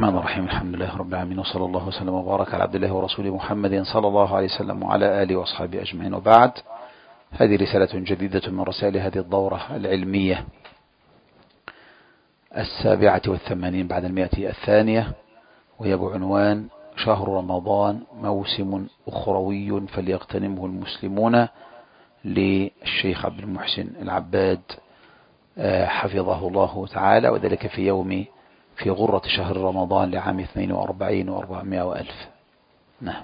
الرحمن الرحيم. الحمد لله رب العالمين، وصلى الله وسلم وبارك على عبد الله ورسوله محمد صلى الله عليه وسلم وعلى آله وأصحابه أجمعين، وبعد. هذه رسالة جديدة من رسائل هذه الدورة العلمية 87 بعد 100 الثانية، وهي بعنوان شهر رمضان موسم أخروي فليغتنمه المسلمون، للشيخ عبد المحسن العباد حفظه الله تعالى، وذلك في غرة شهر رمضان لعام 42 و400 وألف. نعم.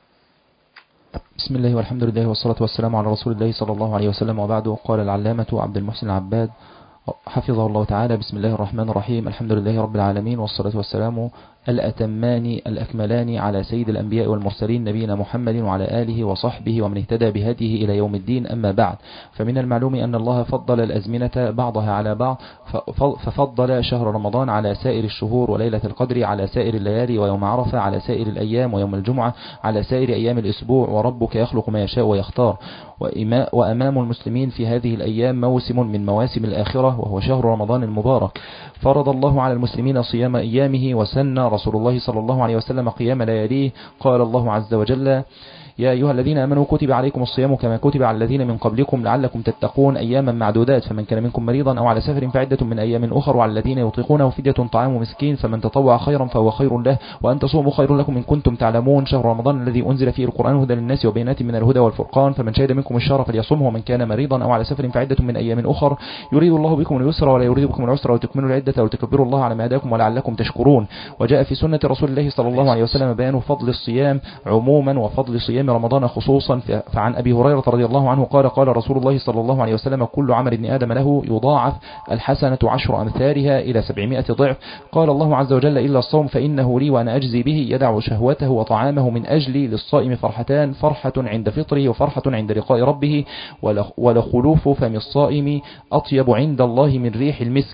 بسم الله والحمد لله والصلاة والسلام على رسول الله صلى الله عليه وسلم، وبعد. قال العلامة عبد المحسن العباد حفظه الله تعالى: بسم الله الرحمن الرحيم، الحمد لله رب العالمين، والصلاة والسلام الأتمان الأكملان على سيد الأنبياء والمرسلين نبينا محمد وعلى آله وصحبه ومن اهتدى بهديه إلى يوم الدين. أما بعد، فمن المعلوم أن الله فضل الأزمنة بعضها على بعض، ففضل شهر رمضان على سائر الشهور، وليلة القدر على سائر الليالي، ويوم عرفة على سائر الأيام، ويوم الجمعة على سائر أيام الأسبوع، وربك يخلق ما يشاء ويختار. وأمام المسلمين في هذه الأيام موسم من مواسم الآخرة، وهو شهر رمضان المبارك. فرض الله على المسلمين صيام أيامه، وسن رسول الله صلى الله عليه وسلم قيام لياليه. قال الله عز وجل: يا أيها الذين آمنوا كتب عليكم الصيام كما كتب على الذين من قبلكم لعلكم تتقون، أياما معدودات، فمن كان منكم مريضا أو على سفر فعدة من أيام أخر، وعلى الذين يطيقونه فدية طعام مسكين، فمن تطوع خيرا فهو خير له، وأن تصوموا خير لكم إن كنتم تعلمون. شهر رمضان الذي أنزل فيه القرآن هدى للناس وبينات من الهدى والفرقان، فمن شهد منكم الشهر فليصمه، ومن كان مريضا أو على سفر فعدة من أيام أخر، يريد الله بكم اليسر ولا يريد بكم العسر، وتكملوا العدة وتكبروا الله على ما هداكم ولعلكم تشكرون. وجاء في سنة رسول الله صلى الله عليه وسلم بيان فضل الصيام عموما وفضل صيام رمضان خصوصا. فعن أبي هريرة رضي الله عنه قال: قال رسول الله صلى الله عليه وسلم: كل عمل ابن آدم له يضاعف الحسنة 10 أمثالها إلى 700 ضعف. قال الله عز وجل: إلا الصوم فإنه لي وأنا أجزي به، يدع شهوته وطعامه من أجلي. للصائم فرحتان: فرحة عند فطره، وفرحة عند لقاء ربه، ولخلوف فم الصائم أطيب عند الله من ريح المسك.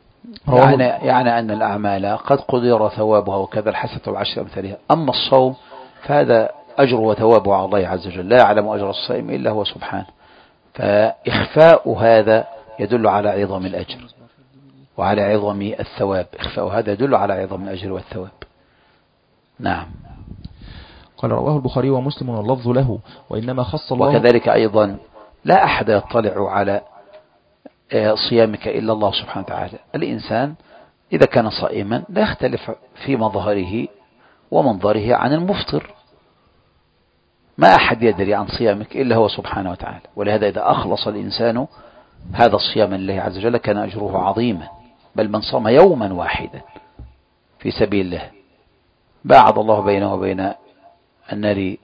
يعني أن الأعمال قد قدر ثوابها وكذا الحسنة 10 أمثالها، أما الصوم فهذا أجر وثوابه على الله عز وجل، لا يعلم أجر الصائم إلا هو سبحانه، فإخفاء هذا يدل على عظم الأجر وعلى عظم الثواب. إخفاء هذا يدل على عظم الأجر والثواب. نعم. قال: رواه البخاري ومسلم واللفظ له. وإنما خص الله، وكذلك أيضا لا أحد يطلع على صيامك إلا الله سبحانه وتعالى. الإنسان إذا كان صائما لا يختلف في مظهره ومنظره عن المفطر، ما أحد يدري عن صيامك إلا هو سبحانه وتعالى. ولهذا إذا أخلص الإنسان هذا الصيام لله عز وجل كان أجره عظيما، بل من صام يوما واحدا في سبيل الله باعد الله بينه وبين النار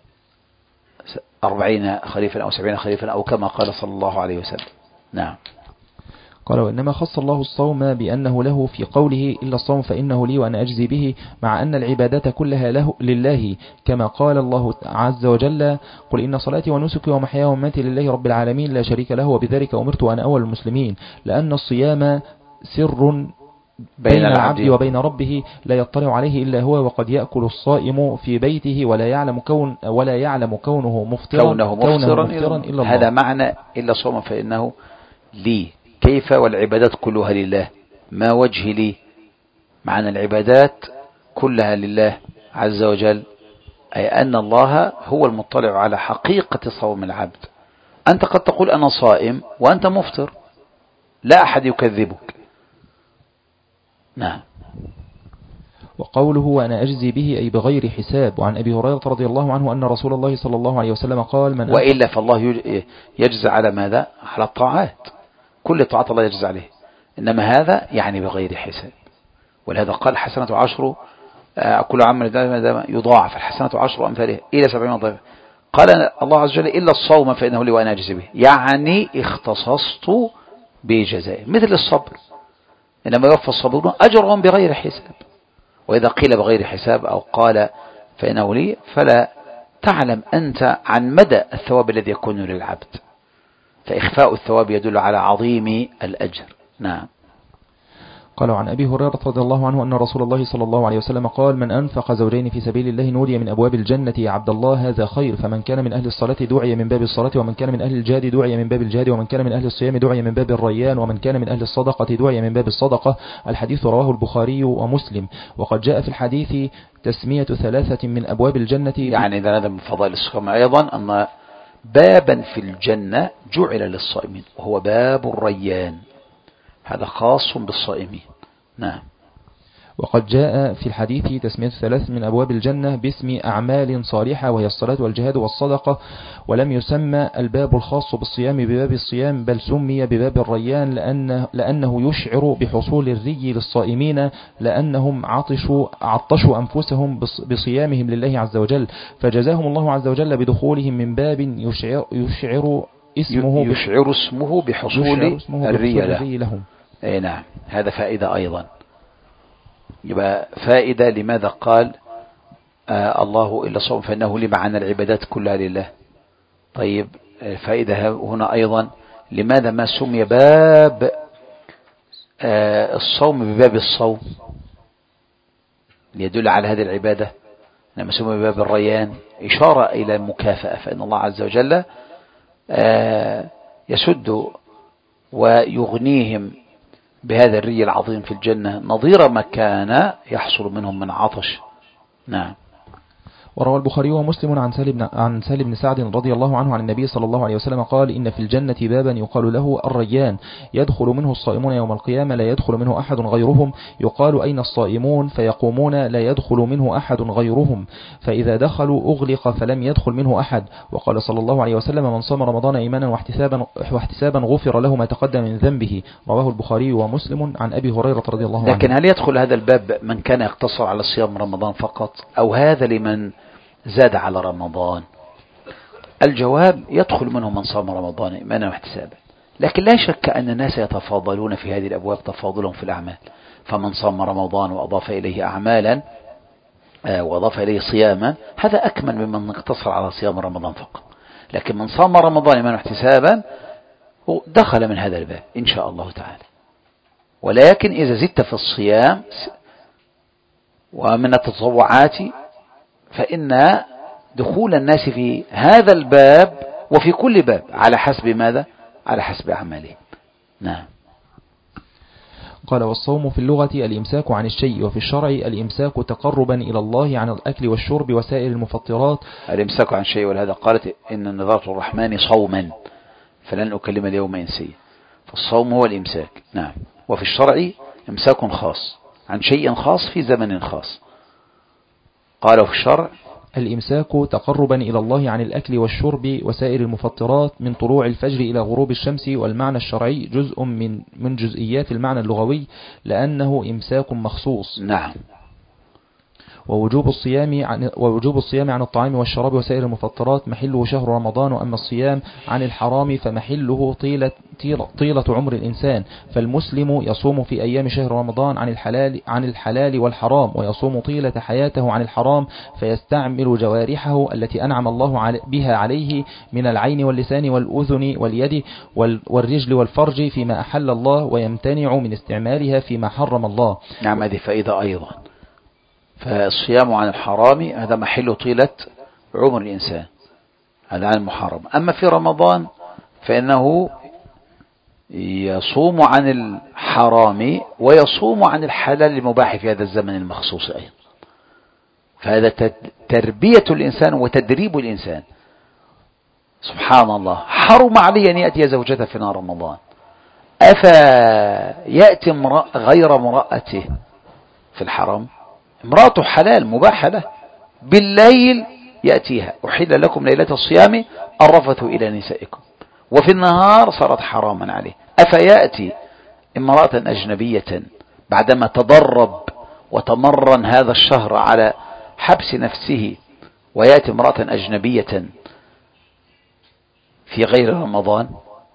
40 خريفا أو 70 خريفا، أو كما قال صلى الله عليه وسلم. نعم. قال: وإنما خص الله الصوم بأنه له في قوله: إلا الصوم فإنه لي وأنا أجزي به، مع أن العبادات كلها له لله، كما قال الله عز وجل: قل إن صلاتي ونسكي ومحياي ومماتي لله رب العالمين لا شريك له، وبذلك أمرت وأنا أول المسلمين. لأن الصيام سر بين العبد وبين ربه لا يطلع عليه إلا هو، وقد يأكل الصائم في بيته ولا يعلم كونه مفطرا إلا الله. هذا معنى إلا الصوم فإنه لي. كيف والعبادات كلها لله؟ ما وجه لي؟ معنى العبادات كلها لله عز وجل، أي أن الله هو المطلع على حقيقة صوم العبد. أنت قد تقول أنا صائم وأنت مفطر، لا أحد يكذبك. نعم. وقوله: وأنا أجزي به، أي بغير حساب. وعن أبي هريرة رضي الله عنه أن رسول الله صلى الله عليه وسلم قال: وإلا فالله يجزى على ماذا؟ على الطاعات، كل طاعة الله يجزى عليه، إنما هذا يعني بغير حساب. ولهذا قال: حسنة 10 كل عمل يضاعف الحسنة 10 أمثالها إلى 700 ضعف. قال الله عز وجل: إلا الصوم فإنه لي وأنا أجزي به، يعني اختصصت بجزائه مثل الصبر، إنما يوفى الصابرون أجرهم بغير حساب. وإذا قيل بغير حساب أو قال فإنه لي، فلا تعلم أنت عن مدى الثواب الذي يكون للعبد، فإخفاء الثواب يدل على عظيم الأجر. نعم. قالوا عن أبي هريرة رضي الله عنه أن رسول الله صلى الله عليه وسلم قال: من أنفق زوجين في سبيل الله نودي من أبواب الجنة يا عبد الله هذا خير. فمن كان من أهل الصلاة دعي من باب الصلاة، ومن كان من أهل الجهاد دعي من باب الجهاد، ومن كان من أهل الصيام دعي من باب الريان، ومن كان من أهل الصدقة دعي من باب الصدقة. الحديث رواه البخاري ومسلم. وقد جاء في الحديث تسمية 3 من أبواب الجنة، يعني هذا من فضائل الصيام أيضا أن بابا في الجنة جعل للصائمين وهو باب الريان، هذا خاص بالصائمين. نعم. وقد جاء في الحديث تسمية 3 من أبواب الجنة باسم أعمال صالحة، وهي الصلاة والجهاد والصدقة، ولم يسمى الباب الخاص بالصيام بباب الصيام، بل سمي بباب الريان لأنه يشعر بحصول الري للصائمين، لأنهم عطشوا أنفسهم بصيامهم لله عز وجل، فجزاهم الله عز وجل بدخولهم من باب يشعر اسمه بحصول الري لهم. أي نعم، هذا فائدة أيضا. يبقى فائدة لماذا قال الله إلا الصوم فإنه لمعنى العبادات كلها لله. طيب فائدة هنا أيضا لماذا ما سمي باب الصوم بباب الصوم ليدل على هذه العبادة، لما سمي بباب الريان إشارة إلى المكافأة، فإن الله عز وجل يسد ويغنيهم بهذا الري العظيم في الجنة نظير ما كان يحصل منهم من عطش. نعم. وروى البخاري ومسلم عن سهل بن سعد رضي الله عنه عن النبي صلى الله عليه وسلم قال: إن في الجنة بابا يقال له الريان، يدخل منه الصائمون يوم القيامة لا يدخل منه أحد غيرهم، يقال: أين الصائمون؟ فيقومون: لا يدخل منه أحد غيرهم، فإذا دخلوا أغلق فلم يدخل منه أحد. وقال صلى الله عليه وسلم: من صام رمضان إيمانا واحتسابا غفر له ما تقدم من ذنبه. رواه البخاري ومسلم عن أبي هريرة رضي الله عنه. لكن هل يدخل هذا الباب من كان يقتصر على صيام رمضان فقط، أو هذا لمن زاد على رمضان؟ الجواب: يدخل منهم من صام رمضان إيمانا واحتسابا، لكن لا شك أن الناس يتفاضلون في هذه الأبواب تفاضلهم في الأعمال، فمن صام رمضان وأضاف إليه أعمالا وأضاف إليه صياما هذا أكمل ممن اقتصر على صيام رمضان فقط، لكن من صام رمضان إيمانا واحتسابا دخل من هذا الباب إن شاء الله تعالى. ولكن إذا زدت في الصيام ومن التطوعات فإن دخول الناس في هذا الباب وفي كل باب على حسب ماذا؟ على حسب أعماله. نعم. قال: والصوم في اللغة الإمساك عن الشيء، وفي الشرع الإمساك تقربا إلى الله عن الأكل والشرب وسائر المفطرات. الإمساك عن شيء، ولهذا قالت إن نذرت الرحمن صوما فلن أكلم اليوم إنسيا، فالصوم هو الإمساك. نعم. وفي الشرع إمساك خاص عن شيء خاص في زمن خاص. قالوا في الشرع: الإمساك تقربا إلى الله عن الأكل والشرب وسائر المفطرات من طلوع الفجر إلى غروب الشمس. والمعنى الشرعي جزء من جزئيات المعنى اللغوي لأنه إمساك مخصوص. نعم. ووجوب الصيام عن الطعام والشراب وسائر المفطرات محله شهر رمضان. وأما الصيام عن الحرام فمحله طيلة عمر الإنسان، فالمسلم يصوم في أيام شهر رمضان عن الحلال والحرام، ويصوم طيلة حياته عن الحرام، فيستعمل جوارحه التي أنعم الله بها عليه من العين واللسان والأذن واليد والرجل والفرج فيما أحل الله، ويمتنع من استعمالها فيما حرم الله. نعم، هذه فائدة أيضا. فالصيام عن الحرام هذا محل طيلة عمر الإنسان، هذا عن المحرم. أما في رمضان فإنه يصوم عن الحرام ويصوم عن الحلال المباح في هذا الزمن المخصوص أيضا. فهذا تربية الإنسان وتدريب الإنسان. سبحان الله، حرم علي أن يأتي زوجته في نهار رمضان، أفيأتي غير امرأته في الحرم؟ امرأته حلال مباح له، بالليل يأتيها: أحل لكم ليلة الصيام الرفث إلى نسائكم، وفي النهار صارت حراما عليه. أفيأتي امرأة أجنبية بعدما تدرب وتمرن هذا الشهر على حبس نفسه، ويأتي امرأة أجنبية في غير رمضان؟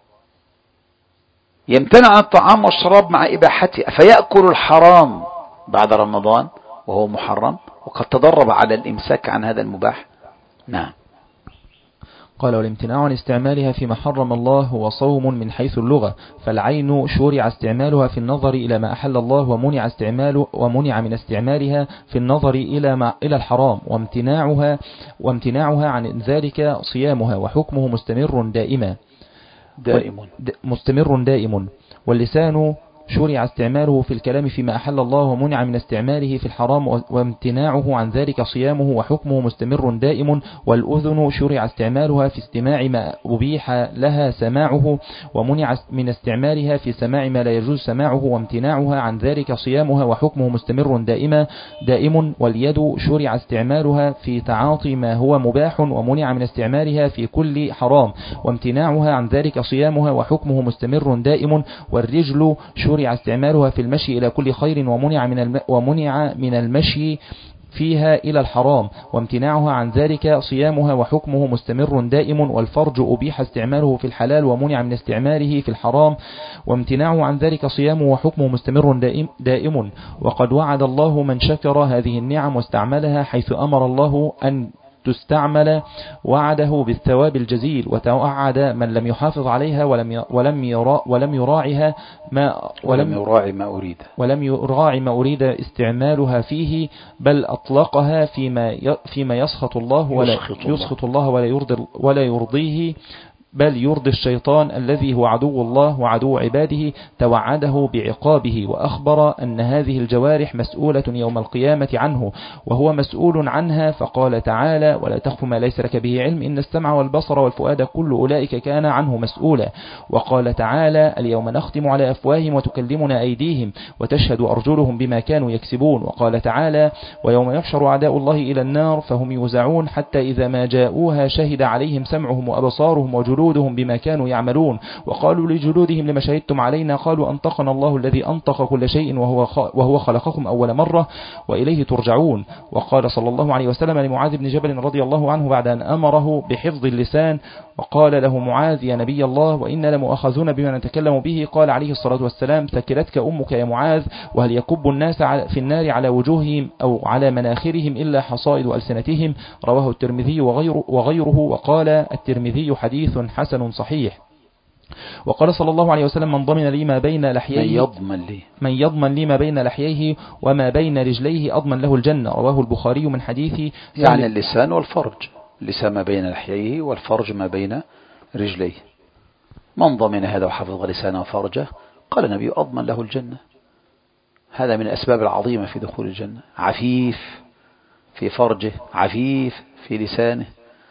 يمتنع عن الطعام والشراب مع إباحته، فيأكل الحرام بعد رمضان وهو محرم وقد تدرب على الإمساك عن هذا المباح. نعم. قال والامتناع عن استعمالها فيما حرم الله هو صوم من حيث اللغة، فالعين شرع استعمالها في النظر إلى ما أحل الله ومنع من استعمالها في النظر إلى الحرام، وامتناعها عن ذلك صيامها وحكمه مستمر دائم. واللسان شرع استعماله في الكلام فيما أحل الله ومنع من استعماله في الحرام، وامتناعه عن ذلك صيامه وحكمه مستمر دائم. والأذن شرع استعمالها في استماع ما أبيح لها سماعه ومنع من استعمالها في سماع ما لا يجوز سماعه، وامتناعها عن ذلك صيامها وحكمه مستمر دائم. واليد شرع استعمالها في تعاطي ما هو مباح ومنع من استعمالها في كل حرام، وامتناعها عن ذلك صيامها وحكمه مستمر دائم. والرجل شرع استعمالها في المشي إلى كل خير ومنع من المشي فيها إلى الحرام، وامتناعها عن ذلك صيامها وحكمه مستمر دائم. والفرج أبيح استعماله في الحلال ومنع من استعماله في الحرام، وامتناعه عن ذلك صيامه وحكمه مستمر دائم. وقد وعد الله من شكر هذه النعم واستعملها حيث أمر الله أن تستعمل وعده بالثواب الجزيل، وتوعد من لم يحافظ عليها ولم يراعي ما أريد استعمالها فيه، بل أطلقها فيما يسخط الله ولا يرضيه، بل يرضي الشيطان الذي هو عدو الله وعدو عباده، توعده بعقابه، وأخبر أن هذه الجوارح مسؤولة يوم القيامة عنه وهو مسؤول عنها، فقال تعالى: ولا تخف ما ليس لك به علم إن السمع والبصر والفؤاد كل أولئك كان عنه مسؤولا. وقال تعالى: اليوم نختم على أفواههم وتكلمنا أيديهم وتشهد أرجلهم بما كانوا يكسبون. وقال تعالى: ويوم يحشر أعداء الله إلى النار فهم يوزعون حتى إذا ما جاءوها شهد عليهم سمعهم وأبصارهم وجلودهم بما كانوا يعملون، وقالوا لجلودهم لما شهدتم علينا؟ قالوا أنطقنا الله الذي أنطق كل شيء وهو خلقكم أول مرة وإليه ترجعون. وقال صلى الله عليه وسلم لمعاذ بن جبل رضي الله عنه بعد أن أمره بحفظ اللسان، وقال له معاذ: يا نبي الله، وإنا لمؤاخذون بما نتكلم به. قال عليه الصلاة والسلام: ثكلتك أمك يا معاذ، وهل يكب الناس في النار على وجوههم أو على مناخرهم إلا حصائد ألسنتهم؟ رواه الترمذي وغيره. وقال الترمذي: حديث حسن صحيح. وقال صلى الله عليه وسلم: من ضمن لي ما بين لحييه ما بين لحييه وما بين رجليه أضمن له الجنة. رواه البخاري من حديث يعني اللسان والفرج، اللسان ما بين لحييه والفرج ما بين رجليه. من ضمن هذا وحفظ لسانه وفرجه قال النبي: أضمن له الجنة. هذا من الأسباب العظيمة في دخول الجنة. عفيف في فرجه، عفيف في لسانه.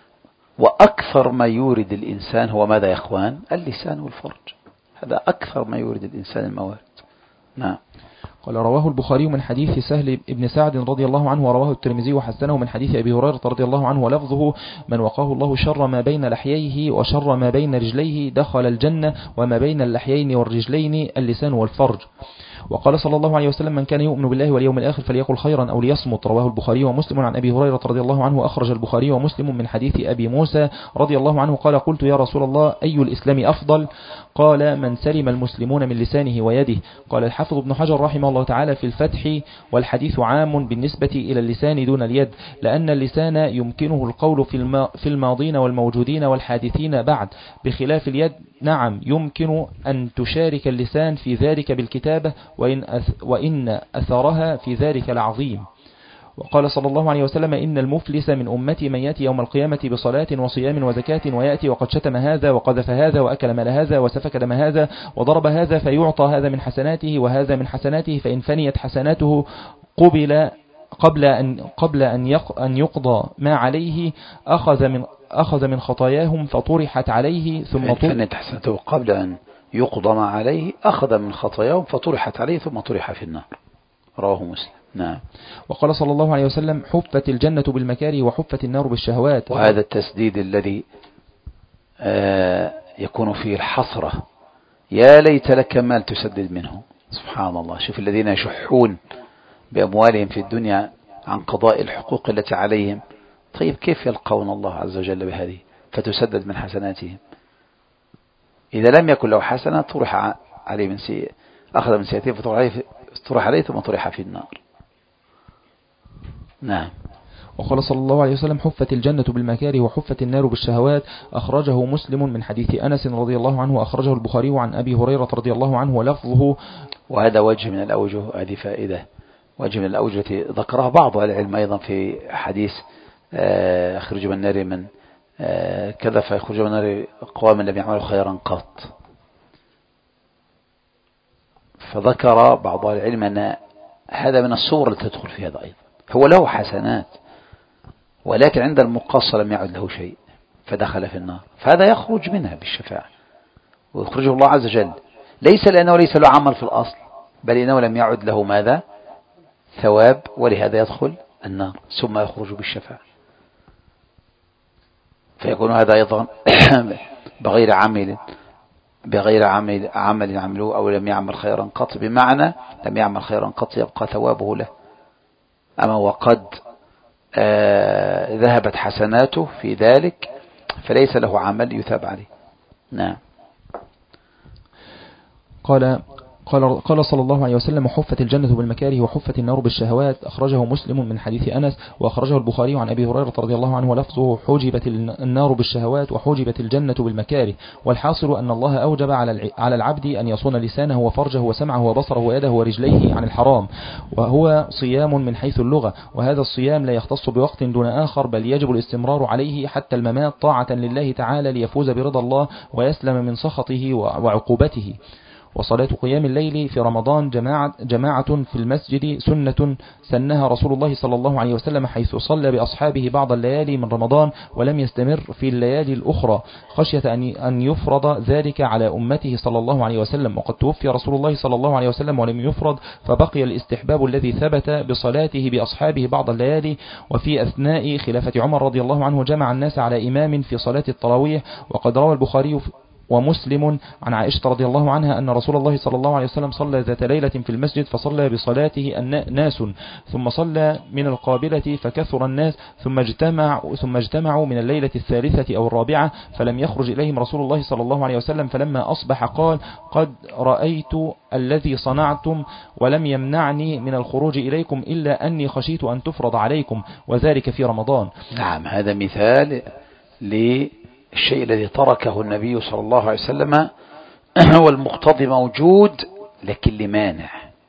وأكثر ما يورد الإنسان هو ماذا يا أخوان؟ اللسان والفرج. هذا أكثر ما يورد الإنسان الموارد. نعم. قال: رواه البخاري من حديث سهل بن سعد رضي الله عنه، ورواه الترمذي وحسنه من حديث أبي هريرة رضي الله عنه، ولفظه: من وقاه الله شر ما بين لحييه وشر ما بين رجليه دخل الجنة، وما بين اللحيين والرجلين اللسان والفرج. وقال صلى الله عليه وسلم: من كان يؤمن بالله واليوم الآخر فليقل خيرا أو ليصمت. رواه البخاري ومسلم عن أبي هريرة رضي الله عنه. أخرج البخاري ومسلم من حديث أبي موسى رضي الله عنه قال: قلت يا رسول الله أي الإسلام أفضل؟ قال: من سلم المسلمون من لسانه ويده. قال الحافظ ابن حجر رحمه الله تعالى في الفتح: والحديث عام بالنسبة إلى اللسان دون اليد، لأن اللسان يمكنه القول في الماضين والموجودين والحادثين بعد، بخلاف اليد نعم يمكن أن تشارك اللسان في ذلك بالكتابة، وإن أثرها في ذلك العظيم. وقال صلى الله عليه وسلم: إن المفلس من أمتي من يأتي يوم القيامة بصلاة وصيام وزكاة ويأتي وقد شتم هذا وقذف هذا وأكل مال هذا وسفك دم هذا وضرب هذا، فيعطى هذا من حسناته وهذا من حسناته، فإن فنيت حسناته قبل أن يقضى ما عليه أخذ من خطاياهم فطرحت عليه ثم فنيت حسناته قبل أن يقضى ما عليه أخذ من خطاياهم فطرحت عليه ثم طرح في النار. رواه مسلم. نعم. وقال صلى الله عليه وسلم: حفت الجنة بالمكاره وحفت النار بالشهوات. وهذا التسديد الذي يكون فيه الحسرة، يا ليت لك مال تسدد منه. سبحان الله. شوف الذين يشحون بأموالهم في الدنيا عن قضاء الحقوق التي عليهم، طيب كيف يلقون الله عز وجل بهذه فتسدد من حسناتهم؟ إذا لم يكن له حسنة طرح عليه من سيئة، أخذ من سيئته فطرح عليه ثم طرح في النار. نعم. وقال صلى الله عليه وسلم حفت الجنة بالمكاره وحفت النار بالشهوات. أخرجه مسلم من حديث أنس رضي الله عنه، وأخرجه البخاري عن أبي هريرة رضي الله عنه ولفظه. وهذا وجه من الأوجه، هذه فائدة، وجه من الأوجه التي ذكرها بعض أهل العلم أيضا في حديث أخرج من النار من كذا فيخرج من النار أقوام لم يعملوا خيرا قط. فذكر بعض أهل العلم أن هذا من الصور التي تدخل في هذا أيضا. هو له حسنات ولكن عند المقص لم يعد له شيء فدخل في النار، فهذا يخرج منها بالشفاعة ويخرجه الله عز وجل، ليس لأنه ليس له عمل في الأصل، بل إنه لم يعد له ماذا؟ ثواب، ولهذا يدخل النار ثم يخرج بالشفاعة. فيكون هذا أيضا بغير عمل عملوه أو لم يعمل خيرا قط، بمعنى لم يعمل خيرا قط يبقى ثوابه له. أما وقد ذهبت حسناته في ذلك فليس له عمل يثاب عليه. نعم. قال صلى الله عليه وسلم حفت الجنة بالمكاره وحفت النار بالشهوات. أخرجه مسلم من حديث أنس، وأخرجه البخاري عن أبي هريرة رضي الله عنه ولفظه حجبت النار بالشهوات وحجبت الجنة بالمكاره. والحاصل أن الله أوجب على العبد أن يصون لسانه وفرجه وسمعه وبصره ويده ورجليه عن الحرام، وهو صيام من حيث اللغة، وهذا الصيام لا يختص بوقت دون آخر، بل يجب الاستمرار عليه حتى الممات طاعة لله تعالى ليفوز برضا الله ويسلم من سخطه وعقوبته. وصلاة قيام الليل في رمضان جماعة في المسجد سنة سنها رسول الله صلى الله عليه وسلم، حيث صلى بأصحابه بعض الليالي من رمضان ولم يستمر في الليالي الأخرى خشية أن يفرض ذلك على أمته صلى الله عليه وسلم. وقد توفي رسول الله صلى الله عليه وسلم ولم يفرض، فبقي الاستحباب الذي ثبت بصلاته بأصحابه بعض الليالي. وفي أثناء خلافة عمر رضي الله عنه جمع الناس على إمام في صلاة التراويح. وقد روى البخاري ومسلم عن عائشة رضي الله عنها أن رسول الله صلى الله عليه وسلم صلى ذات ليلة في المسجد فصلى بصلاته ناس، ثم صلى من القابلة فكثر الناس، ثم اجتمعوا من الليلة الثالثة أو الرابعة فلم يخرج إليهم رسول الله صلى الله عليه وسلم، فلما أصبح قال قد رأيت الذي صنعتم ولم يمنعني من الخروج إليكم إلا أني خشيت أن تفرض عليكم، وذلك في رمضان. نعم، هذا مثال الشيء الذي تركه النبي صلى الله عليه وسلم هو المقتضي موجود لكن لمانع.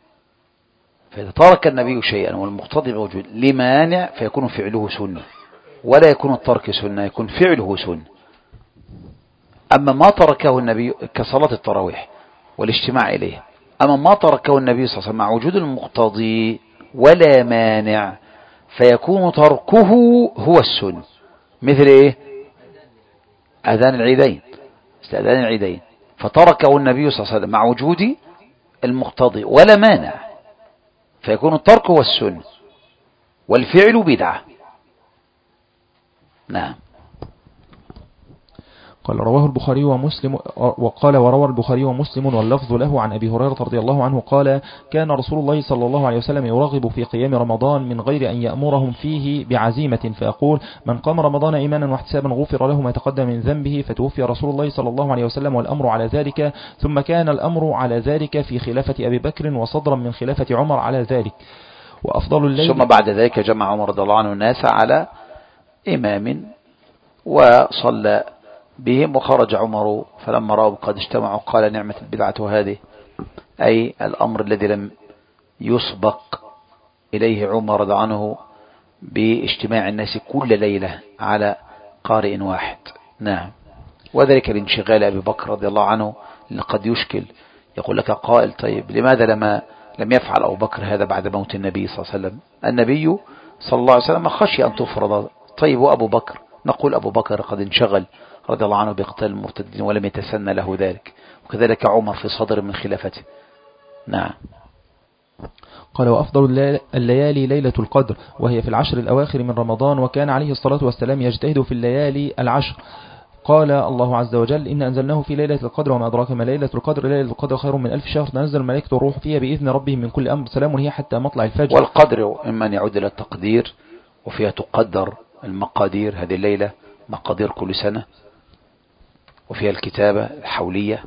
فإذا ترك النبي شيئا والمقتضي موجود لمانع فيكون فعله سنة، ولا يكون الترك سنة، يكون فعله سنة. أما ما تركه النبي كصلاة التراويح والاجتماع إليها، أما ما تركه النبي صلى الله عليه وسلم مع وجود المقتضي ولا مانع فيكون تركه هو السنة. مثل إيه؟ أذان العيدين، استئذان العيدين، فتركه النبي صلى الله عليه وسلم مع وجود المقتضي ولا مانع فيكون الترك هو السنة والفعل بدعة. نعم. قال رواه البخاري ومسلم، وقال وروى البخاري ومسلم واللفظ له عن أبي هريرة رضي الله عنه قال كان رسول الله صلى الله عليه وسلم يرغب في قيام رمضان من غير أن يأمرهم فيه بعزيمة، فيقول من قام رمضان إيمانا واحتسابا غفر له ما تقدم من ذنبه، فتوفي رسول الله صلى الله عليه وسلم والأمر على ذلك، ثم كان الأمر على ذلك في خلافة أبي بكر وصدرا من خلافة عمر على ذلك. وأفضل الليل ثم بعد ذلك جمع عمر رضي الله عنه الناس على إمام وصلى بهم، وخرج عمر فلما رأوا قد اجتمعوا قال نعمة البدعة هذه، أي الأمر الذي لم يسبق إليه عمر رضي عنه باجتماع الناس كل ليلة على قارئ واحد. نعم. وذلك الانشغال أبي بكر رضي الله عنه قد يشكل. يقول لك قائل طيب لماذا لم يفعل أبو بكر هذا بعد موت النبي صلى الله عليه وسلم؟ النبي صلى الله عليه وسلم خشي أن تفرض. طيب وأبو بكر؟ نقول أبو بكر قد انشغل رضي الله عنه بقتال المرتدين ولم يتسنى له ذلك، وكذلك عمر في صدر من خلافته. نعم. قال وأفضل الليالي ليلة القدر، وهي في العشر الأواخر من رمضان، وكان عليه الصلاة والسلام يجتهد في الليالي العشر. قال الله عز وجل إن أنزلناه في ليلة القدر وما أدراك ما ليلة القدر، ليلة القدر خير من 1000 شهر، تنزل الملائكة والروح فيها بإذن ربهم من كل أمر، سلام هي حتى مطلع الفجر. والقدر إما أن يعود إلى التقدير، وفيها تقدر المقادير، هذه الليلة مقادير كل سنة، وفيها الكتابة الحولية،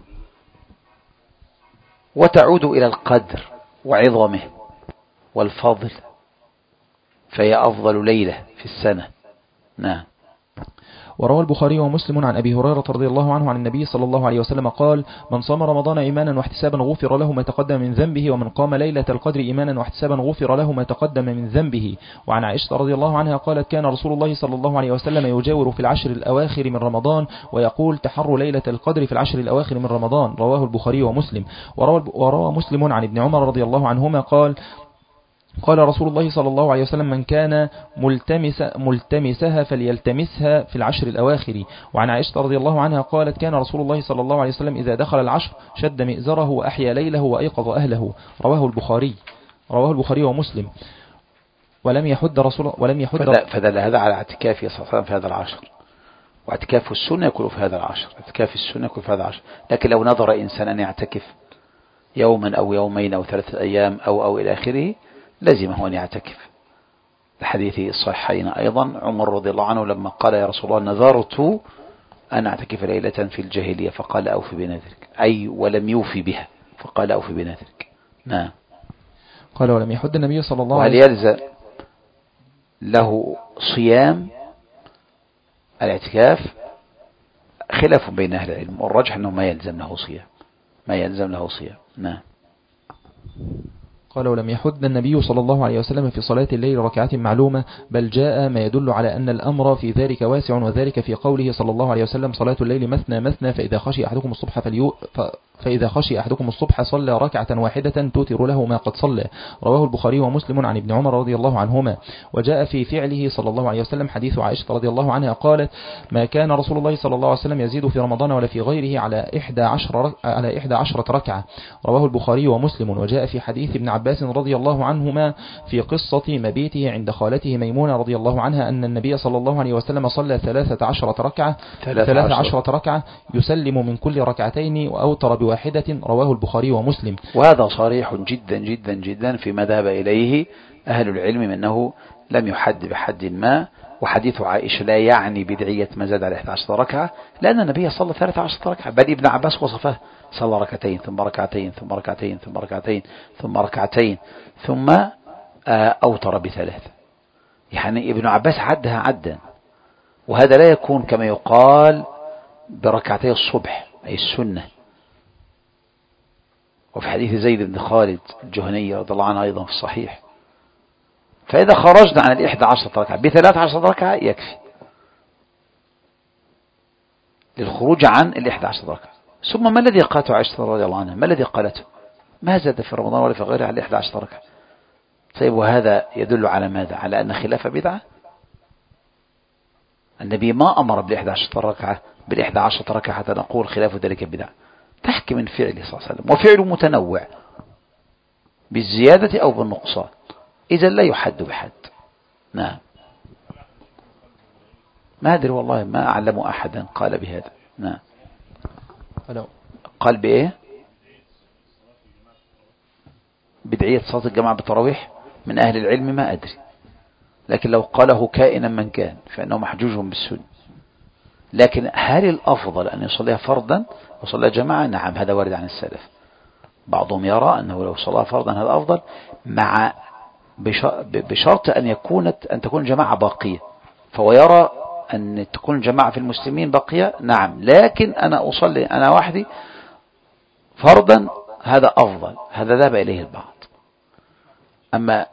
وتعود إلى القدر وعظمه والفضل، فهي أفضل ليلة في السنة. نعم. وروى البخاري ومسلم عن أبي هريرة رضي الله عنه عن النبي صلى الله عليه وسلم قال: من صام رمضان إيمانا واحتسابا غفر له ما تقدم من ذنبه، ومن قام ليلة القدر إيمانا واحتسابا غفر له ما تقدم من ذنبه. وعن عائشة رضي الله عنها قالت: كان رسول الله صلى الله عليه وسلم يجاور في العشر الأواخر من رمضان ويقول: تحروا ليلة القدر في العشر الأواخر من رمضان. رواه البخاري ومسلم. وروى مسلم عن ابن عمر رضي الله عنهما قال رسول الله صلى الله عليه وسلم: من كان ملتمسها فليلتمسها في العشر الأواخر. وعن عائشة رضي الله عنها قالت: كان رسول الله صلى الله عليه وسلم إذا دخل العشر شد مئزره وأحيا ليله وأيقظ أهله. رواه البخاري ومسلم. ولم يحد فدل هذا على اعتكافه صلى الله عليه وسلم في هذا العشر، واعتكاف السنة يكون في هذا العشر، اعتكاف السنة يكون في هذا العشر. لكن لو نظر إنسان أن يعتكف يوما أو يومين أو 3 أيام أو إلى آخره لزمه أن يعتكف. الحديث الصحيحين أيضا عمر رضي الله عنه لما قال: يا رسول الله نذرت أن أعتكف ليلة في الجاهلية، فقال: أوفي بنذرك، أي ولم يوفي بها، فقال: أوفي بنذرك. نعم. قال: ولم يحد النبي صلى الله عليه وهل يلزم له صيام الاعتكاف؟ خلاف بين أهل العلم، والرجح أنه ما يلزم له صيام. نعم. قال: ولم يحد النبي صلى الله عليه وسلم في صلاة الليل ركعات معلومة، بل جاء ما يدل على أن الأمر في ذلك واسع، وذلك في قوله صلى الله عليه وسلم: صلاة الليل مثنى مثنى، فإذا خشي أحدكم الصبح صلى ركعة واحدة توتر له ما قد صلى. رواه البخاري ومسلم عن ابن عمر رضي الله عنهما. وجاء في فعله صلى الله عليه وسلم حديث عائشة رضي الله عنها قالت: ما كان رسول الله صلى الله عليه وسلم يزيد في رمضان ولا في غيره على 11 ركعة. رواه البخاري ومسلم. وجاء في حديث ابن عباس رضي الله عنهما في قصة مبيته عند خالته ميمونة رضي الله عنها أن النبي صلى الله عليه وسلم صلى 13 ركعة يسلم من كل ركعتين وأوتر بواحدة. رواه البخاري ومسلم. وهذا صريح جدا جدا جدا فيما ذهب إليه أهل العلم من أنه لم يحد بحد ما. وحديث عائشة لا يعني بدعية ما زاد على 11 ركعة، لأن النبي صلى 13 ركعة، بل ابن عباس وصفه: صلى ركعتين ثم ركعتين ثم ركعتين ثم ركعتين ثم ركعتين ثم أوتر ب3. يعني ابن عباس عدها عدا، وهذا لا يكون كما يقال بركعتي الصبح أي السنة. وفي حديث زيد بن خالد الجهني رضي الله عنه أيضا في الصحيح. فإذا خرجنا عن 11 ركعة ب13 ركعة يكفي للخروج عن 11 ركعة. ثم ما الذي قالته عائشة رضي الله عنها؟ ما الذي قالته؟ ما زاد في رمضان ولا في غيره على 11 ركعة. طيب، وهذا يدل على ماذا؟ على أن خلاف بدعة. النبي ما أمر بال11 ركعة بال11 ركعة حتى نقول خلاف ذلك بدعة. تحكي من فعله صلى الله عليه وسلم، وفعله متنوع بالزيادة أو بالنقصان، إذا لا يحد بحد. نعم. ما أدري والله، ما أعلم أحدا قال بهذا. نعم. قال بإيه؟ بدعية صلاة الجماعة بالتراويح من أهل العلم ما أدري، لكن لو قاله كائنا من كان فإنه محجوج بالسنة. لكن هل الأفضل أن يصليها فردا وصلى جماعة؟ نعم، هذا وارد عن السلف. بعضهم يرى أنه لو صلى فردا هذا أفضل، مع بشرط أن تكون الجماعة باقية. فهو يرى أن تكون الجماعة في المسلمين باقية، نعم، لكن أنا أصلي أنا وحدي فردا هذا أفضل. هذا ذهب إليه البعض. أما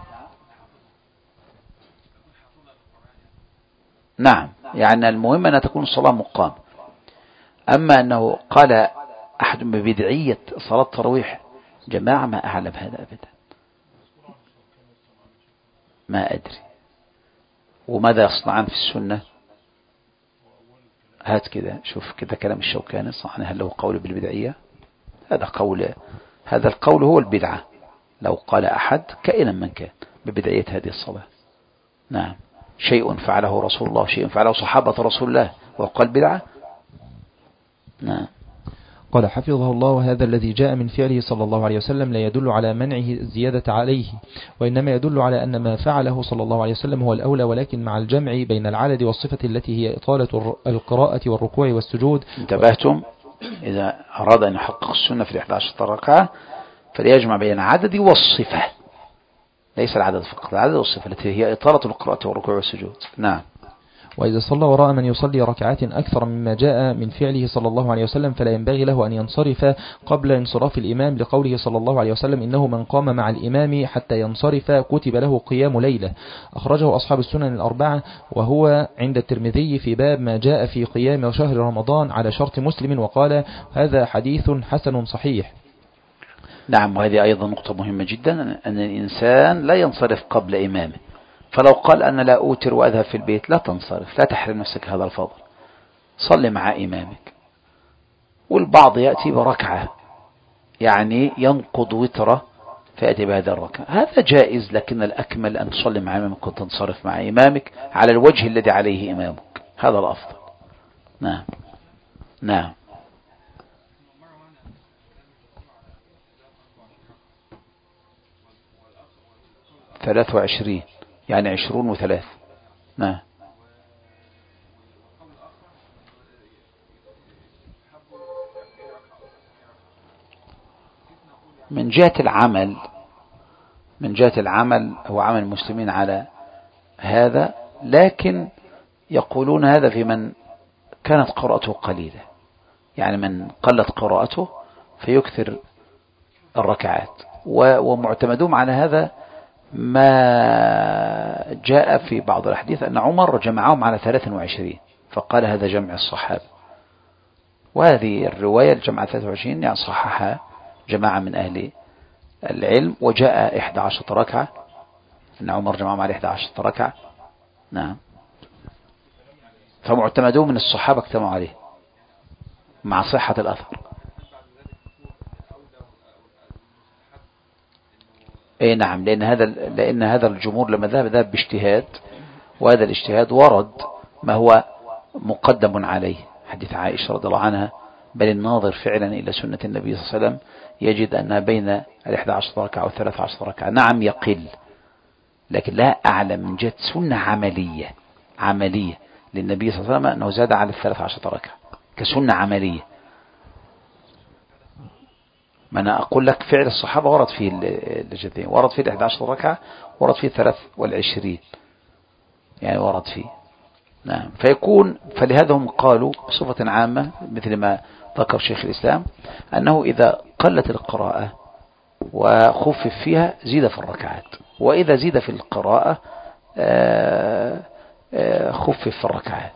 نعم، يعني المهم أن تكون الصلاة مقام. أما أنه قال أحد ببدعية صلاة التراويح جماعة، ما أعلم هذا أبدا، ما أدري. وماذا يصنعان في السنة؟ هات كذا، شوف كذا كلام الشوكاني صنعان، هل له قول بالبدعية؟ هذا القول هو البدعة لو قال أحد كائنا من كان ببدعية هذه الصلاة. نعم، شيء فعله رسول الله، شيء فعله صحابة رسول الله وقال بدعة. نعم. قال حفظه الله: وهذا الذي جاء من فعله صلى الله عليه وسلم لا يدل على منعه الزيادة عليه، وإنما يدل على أن ما فعله صلى الله عليه وسلم هو الأولى، ولكن مع الجمع بين العدد والصفة التي هي إطالة القراءة والركوع والسجود. انتبهتم؟ إذا أراد أن يحقق السنة في 11 ركعة فليجمع بين العدد والصفة. ليس العدد فقط، العدد والصفة التي هي إطالة القراءة والركوع والسجود. نعم. وإذا صلى وراء من يصلي ركعات أكثر مما جاء من فعله صلى الله عليه وسلم فلا ينبغي له أن ينصرف قبل انصراف الإمام، لقوله صلى الله عليه وسلم: إنه من قام مع الإمام حتى ينصرف كتب له قيام ليلة. أخرجه أصحاب السنن الأربعة، وهو عند الترمذي في باب ما جاء في قيام شهر رمضان على شرط مسلم، وقال: هذا حديث حسن صحيح. نعم، وهذه أيضا نقطة مهمة جدا، أن الإنسان لا ينصرف قبل إمامه. فلو قال أنا لا أوتر وأذهب في البيت، لا تنصرف، لا تحرم نفسك هذا الفضل، صل مع إمامك. والبعض يأتي بركعة يعني ينقض وتره فيأتي بهذا الركعة، هذا جائز، لكن الأكمل أن تصلي مع إمامك وتنصرف مع إمامك على الوجه الذي عليه إمامك، هذا الأفضل. نعم. نعم. 23 يعني 20 و3. نعم. من جهة العمل هو عمل المسلمين على هذا، لكن يقولون هذا في من كانت قراءته قليلة، يعني من قلت قراءته فيكثر الركعات. ومعتمدون على هذا ما جاء في بعض الأحاديث أن عمر جمعهم على 23، فقال هذا جمع الصحابة، وهذه الرواية الجمع 23 يعني صححها جماعة من أهل العلم. وجاء 11 ركعة أن عمر جمعهم على 11 ركعة. نعم. فمعتمدون من الصحابة اجتمعوا عليه مع صحة الأثر. اي نعم، لأن هذا الجمهور لما ذهب باجتهاد، وهذا الاجتهاد ورد ما هو مقدم عليه، حديث عائشة رضي الله عنها: بل الناظر فعلا إلى سنة النبي صلى الله عليه وسلم يجد أنها بين 11 ركعة و 13 ركعة. نعم يقل، لكن لا أعلم من جهة سنة عملية للنبي صلى الله عليه وسلم أنه زاد على 13 ركعة كسنة عملية. ما أنا أقول لك فعل الصحابة ورد فيه الجدين، ورد فيه 11 ركعة، ورد فيه 23 يعني ورد فيه. نعم. فلهذا هم قالوا بصفة عامة مثل ما ذكر شيخ الإسلام أنه إذا قلت القراءة وخفف فيها زيد في الركعات، وإذا زيد في القراءة خفف في الركعات،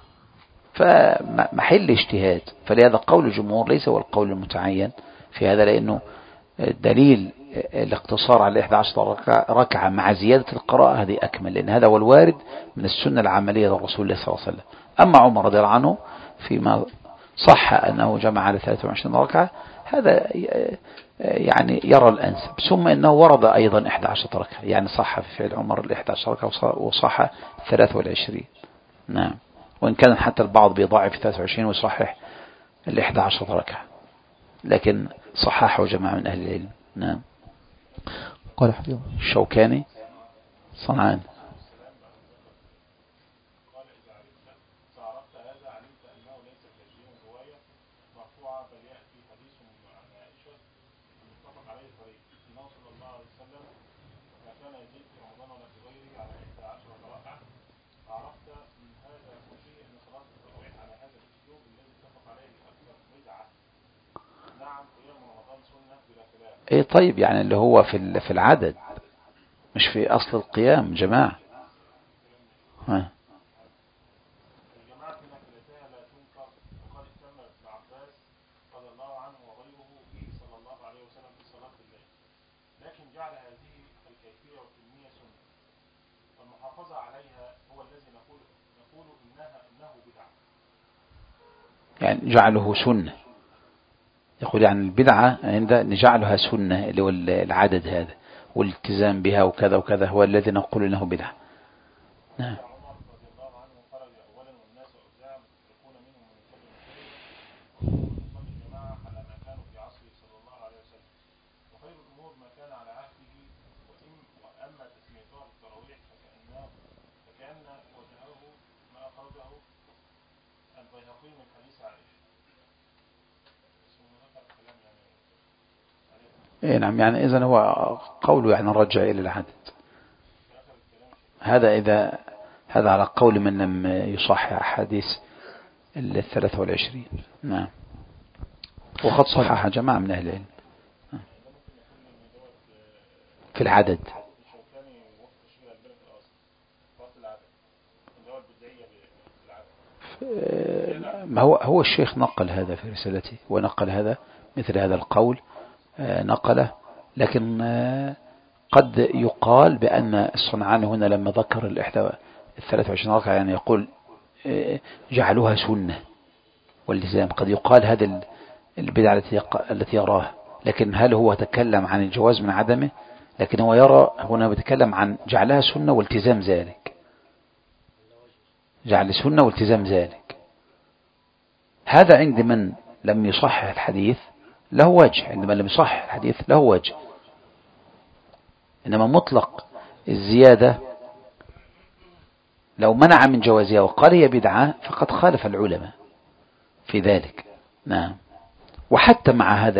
فمحل اجتهاد. فلهذا قول الجمهور ليس هو القول المتعين في هذا، لأنه دليل الاقتصار على 11 ركعة مع زيادة القراءة هذه أكمل، لأن هذا هو الوارد من السنة العملية للرسول الله صلى الله عليه وسلم. أما عمر رضي الله عنه فيما صح أنه جمع على 23 ركعة، هذا يعني يرى الأنسب، ثم أنه ورد أيضا 11 ركعة، يعني صح في فعل عمر 11 ركعة وصح 23. نعم. وإن كان حتى البعض بيضاعف 23 ويصحح 11 ركعة، لكن صححه جماعة من أهل العلم. نعم. قال حفظه الشوكاني صنعان. ايه طيب، يعني اللي هو في العدد مش في أصل القيام جماعة. ها. يعني جعله سنة، يقول يعني البدعة عند نجعلها سنة اللي هو العدد هذا والالتزام بها وكذا وكذا هو الذي نقول انه بدعة. نعم. إيه نعم، يعني إذن هو قوله يعني نرجع إلى العدد. هذا على قول من لم يصحح أحاديث 23. نعم، وقد صحح جماعة من أهل العلم في العدد. ما هو الشيخ نقل هذا في رسالته، ونقل هذا مثل هذا القول نقله، لكن قد يقال بأن الصنعاني هنا لما ذكر 23 ركعة يعني يقول جعلوها سنة والتزام. قد يقال هذا البدعة التي يراها، لكن هل هو تكلم عن الجواز من عدمه؟ لكن هو يرى هنا بيتكلم عن جعلها سنة والتزام ذلك، جعل سنة والتزام ذلك. هذا عند من لم يصحح الحديث له وجه، عندما لم يصحح الحديث له وجه. إنما مطلق الزيادة لو منع من جوازها وقال هي بدعة فقد خالف العلماء في ذلك. نعم. وحتى مع هذا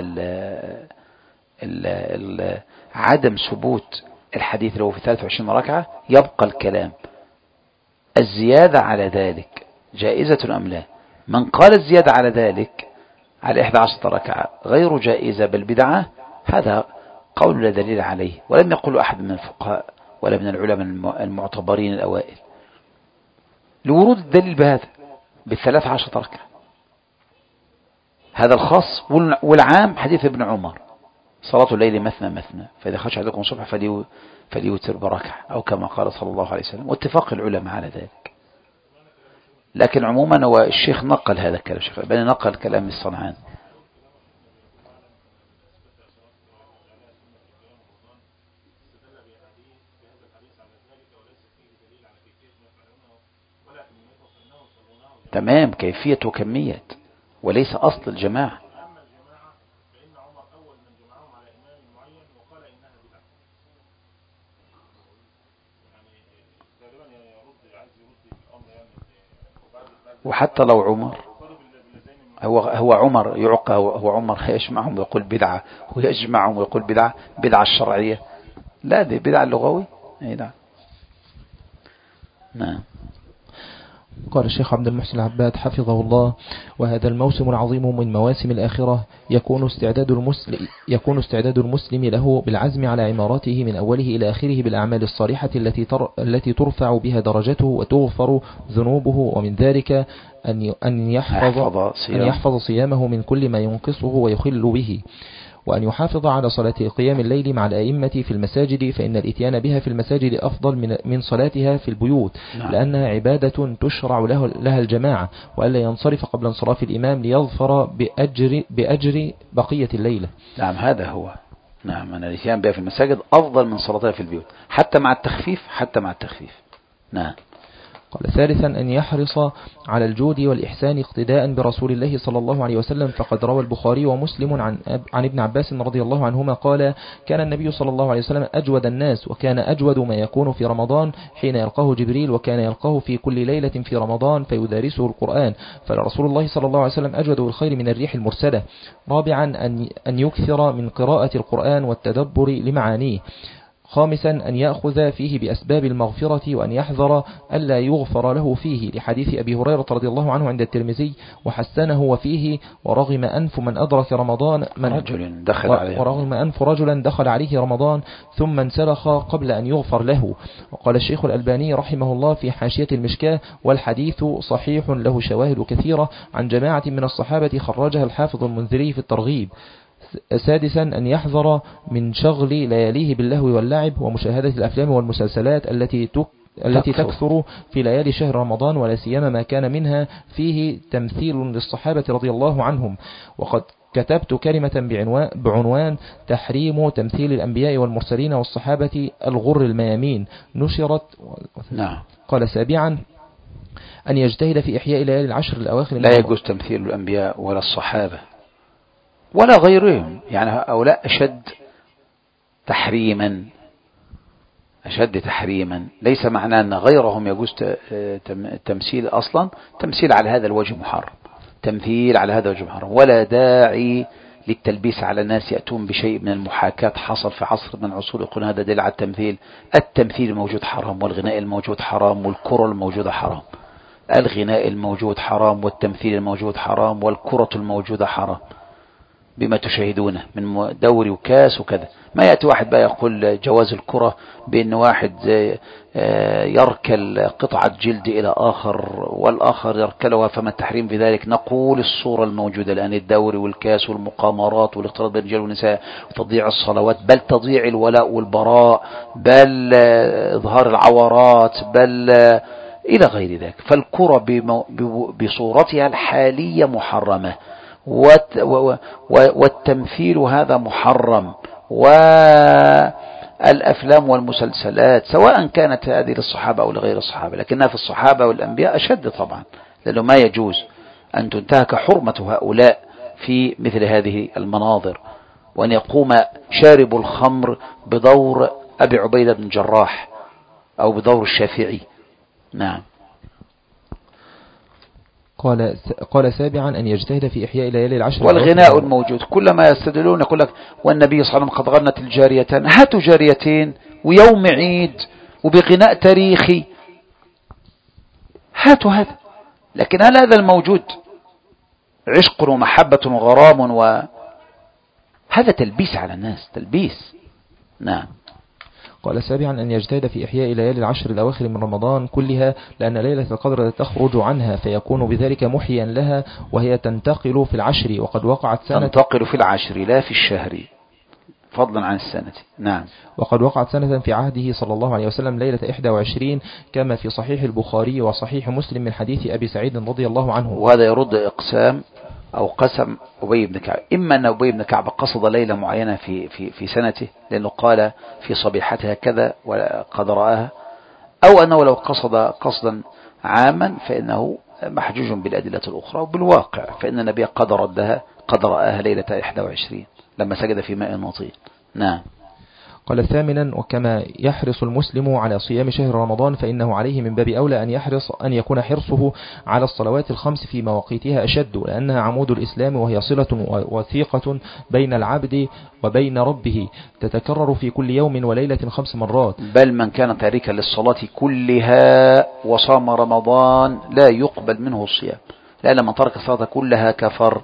عدم ثبوت الحديث له في 23 ركعة يبقى الكلام الزيادة على ذلك جائزة أم لا. من قال الزيادة على ذلك على 11 ركعة غير جائزة بل بدعة، هذا قول لا دليل عليه، ولم يقل أحد من الفقهاء ولا من العلماء المعتبرين الأوائل لورود الدليل بهذا ب13 ركعة. هذا الخاص، والعام حديث ابن عمر صلاة الليل مثنى مثنى فإذا خشى أحدكم الصبح فليوتر بركعة أو كما قال صلى الله عليه وسلم، واتفاق العلماء على ذلك. لكن عموما هو الشيخ نقل هذا الكلام، الشيخ الألباني نقل كلام الصنعاني. تمام، كيفية وكمية وليس أصل الجماعة. وحتى لو عمر هو عمر يعقى، هو عمر يجمعهم ويقول بدعة، ويجمعهم ويقول بدعة الشرعية، لا دي بدعة اللغوي. نعم. نعم. قال الشيخ عبد المحسن العباد حفظه الله: وهذا الموسم العظيم من مواسم الآخرة يكون استعداد المسلم له بالعزم على عمارته من أوله إلى آخره بالأعمال الصالحة التي ترفع بها درجته وتغفر ذنوبه، ومن ذلك أن يحفظ صيامه من كل ما ينقصه ويخل به، وأن يحافظ على صلاة قيام الليل مع الأئمة في المساجد، فإن الإتيان بها في المساجد أفضل من صلاتها في البيوت، لأنها عبادة تشرع لها الجماعة، وألا ينصرف قبل انصراف الإمام ليظفر بأجر بقية الليلة. نعم، هذا هو. نعم، أن الإتيان بها في المساجد أفضل من صلاتها في البيوت، حتى مع التخفيف. نعم. قال ثالثا: أن يحرص على الجود والإحسان اقتداء برسول الله صلى الله عليه وسلم، فقد روى البخاري ومسلم عن ابن عباس رضي الله عنهما قال: كان النبي صلى الله عليه وسلم أجود الناس، وكان أجود ما يكون في رمضان حين يلقاه جبريل، وكان يلقاه في كل ليلة في رمضان فيدارسه القرآن، فرسول الله صلى الله عليه وسلم أجود بالخير من الريح المرسلة. رابعا: أن يكثر من قراءة القرآن والتدبر لمعانيه. خامسا: أن يأخذ فيه بأسباب المغفرة، وأن يحذر ألا يغفر له فيه، لحديث أبي هريرة رضي الله عنه عند الترمذي وحسنه وفيه: ورغم أنف من أدرك رمضان ورغم أنف رجلا دخل عليه رمضان ثم انسلخ قبل أن يغفر له. وقال الشيخ الألباني رحمه الله في حاشية المشكاة: والحديث صحيح له شواهد كثيرة عن جماعة من الصحابة خرجها الحافظ المنذري في الترغيب. سادسا: أن يحذر من شغل لياليه باللهو واللعب ومشاهدة الأفلام والمسلسلات التي تكثر في ليالي شهر رمضان، ولا سيما ما كان منها فيه تمثيل للصحابة رضي الله عنهم. وقد كتبت كلمة بعنوان تحريم تمثيل الأنبياء والمرسلين والصحابة الغر الميامين، نشرت. نعم. قال سابعا: أن يجتهد في إحياء ليالي العشر الأواخر. لا يجوز تمثيل الأنبياء ولا الصحابة ولا غيرهم، يعني هؤلاء أشد تحريما. ليس معناه أن غيرهم يجوز التمثيل أصلا. تمثيل على هذا الوجه محرم، ولا داعي للتلبيس على الناس يأتون بشيء من المحاكاة حصل في عصر من العصور يقولون هذا دليل على التمثيل. التمثيل الموجود حرام، والغناء الموجود حرام، والكرة الموجودة حرام. الغناء الموجود حرام، والتمثيل الموجود حرام، والكرة الموجودة حرام بما تشاهدونه من دوري وكاس وكذا. ما يأتي واحد بقى يقول جواز الكرة بأن واحد يركل قطعة جلد إلى آخر والآخر يركلها، فما التحريم في ذلك؟ نقول الصورة الموجودة الآن، الدوري والكاس والمقامرات والاختلاط بين الرجال والنساء وتضييع الصلوات، بل تضييع الولاء والبراء، بل إظهار العورات، بل إلى غير ذلك. فالكرة بصورتها الحالية محرمة، والتمثيل هذا محرم، والأفلام والمسلسلات سواء كانت هذه للصحابة أو لغير الصحابة، لكنها في الصحابة والأنبياء أشد طبعا، لأنه ما يجوز أن تنتهك حرمة هؤلاء في مثل هذه المناظر، وأن يقوم شارب الخمر بدور أبي عبيدة بن جراح أو بدور الشافعي. نعم. قال سابعا أن يجتهد في إحياء ليالي العشر. والغناء الموجود كلما يستدلون يقول لك والنبي صلى الله عليه وسلم قد غنت الجاريتان. هاتوا جاريتين ويوم عيد وبغناء تاريخي، هاتوا هذا. لكن هل هذا الموجود عشق ومحبة وغرام؟ وهذا تلبيس على الناس، تلبيس. نعم. قال سابعا أن يجتهد في إحياء ليالي العشر الأواخر من رمضان كلها، لأن ليلة القدر تخرج عنها فيكون بذلك محيا لها، وهي تنتقل في العشر، وقد وقعت سنة تنتقل في العشر لا في الشهر فضلا عن السنة. نعم. وقد وقعت سنة في عهده صلى الله عليه وسلم ليلة 21 كما في صحيح البخاري وصحيح مسلم من حديث أبي سعيد رضي الله عنه. وهذا يرد إقسام أو قسم أبي بن كعب، إما أن أبي بن كعب قصد ليلة معينة في سنته لأنه قال في صبيحتها كذا وقد رآها، أو أنه لو قصد قصدا عاما فإنه محجوج بالأدلة الأخرى وبالواقع، فإن النبي قد رآها ليلة 21 لما سجد في ماء وطين. نعم. قال ثامنا وكما يحرص المسلم على صيام شهر رمضان فإنه عليه من باب أولى أن يكون حرصه على الصلوات الخمس في مواقيتها أشد، لأنها عمود الإسلام، وهي صلة وثيقة بين العبد وبين ربه تتكرر في كل يوم وليلة 5 مرات. بل من كان تاركا للصلاة كلها وصام رمضان لا يقبل منه الصيام، لأن من ترك الصلاة كلها كفر.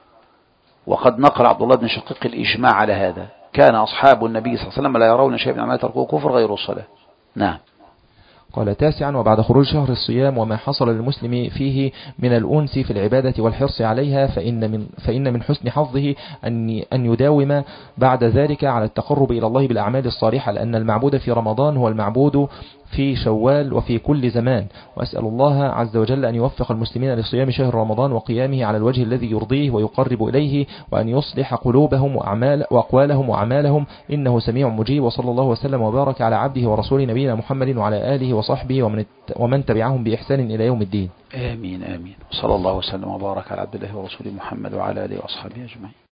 وقد نقل عبد الله بن شقيق الإجماع على هذا، كان أصحاب النبي صلى الله عليه وسلم لا يرون شيئا من أعمال تركوه كفر غير الصلاة. نعم. قال تاسعا وبعد خروج شهر الصيام وما حصل للمسلم فيه من الأنس في العبادة والحرص عليها فإن من حسن حظه أن يداوم بعد ذلك على التقرب إلى الله بالأعمال الصالحة، لأن المعبود في رمضان هو المعبود في شوال وفي كل زمان. وأسأل الله عز وجل أن يوفق المسلمين لصيام شهر رمضان وقيامه على الوجه الذي يرضيه ويقرب إليه، وأن يصلح قلوبهم وأقوالهم وأعمالهم، إنه سميع مجيب. وصلى الله وسلم وبارك على عبده ورسوله نبينا محمد وعلى آله وصحبه ومن تبعهم بإحسان إلى يوم الدين. آمين آمين. وصلى الله وسلم وبارك على عبد الله ورسوله محمد وعلى آله وأصحابه أجمعين.